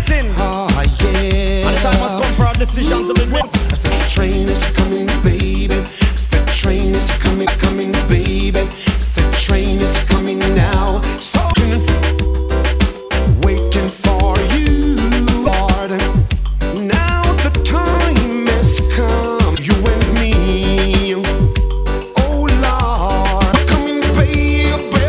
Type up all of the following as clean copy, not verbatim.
waiting. Yeah. And the time has come for a decision to be made. I said the train is coming, baby. I said the train is coming, baby. I said the train is coming now. So waiting for you, Lord. Now the time has come. You and me. Oh Lord, coming, baby.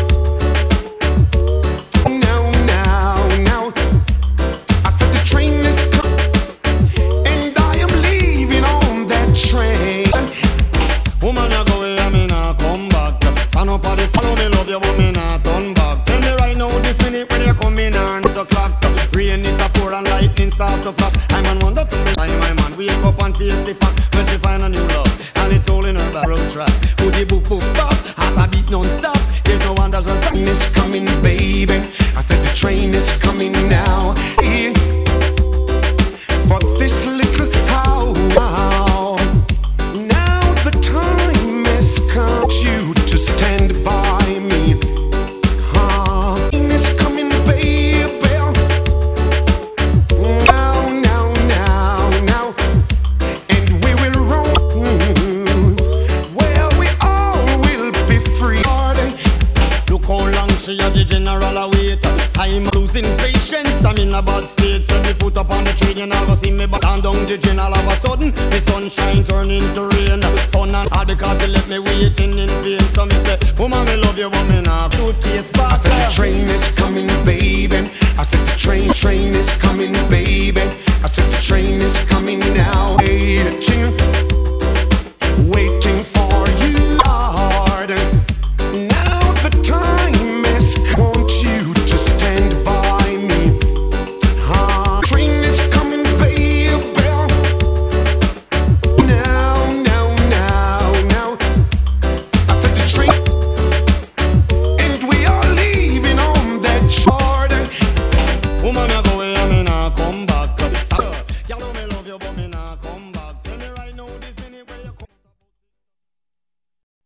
Now. I said the train is coming, and I am leaving on that train. Woman, you go away and me not come back. Stand up on this, follow me, love you, but me not turn back. Tell me right now, this minute when you come in and it's a clock. Rain it a pour and lightning start to flash. I'm on wonder to me, my man. Wake up and face the fact when she find a new love, and it's all in her back road track. Put the book back, heart a beat non-stop. There's no wonder when The train is coming, baby. I said the train is coming now. Yeah. For this little house. Now the time has come you to stand by me. Train is coming, baby. Now. And we will roll. Well, we all will be free. look how long she had the general await. I'm losing patience, I'm in a bad state. So me foot up on the train, you never see me back down the general. All of a sudden, the sunshine turn into rain. Fun and hard because you left me waiting in vain. So me say, woman, me love you, but me not suitcase back. I said the train is coming, baby. I said the train is coming, baby. I said the train is coming now. Hey, ching.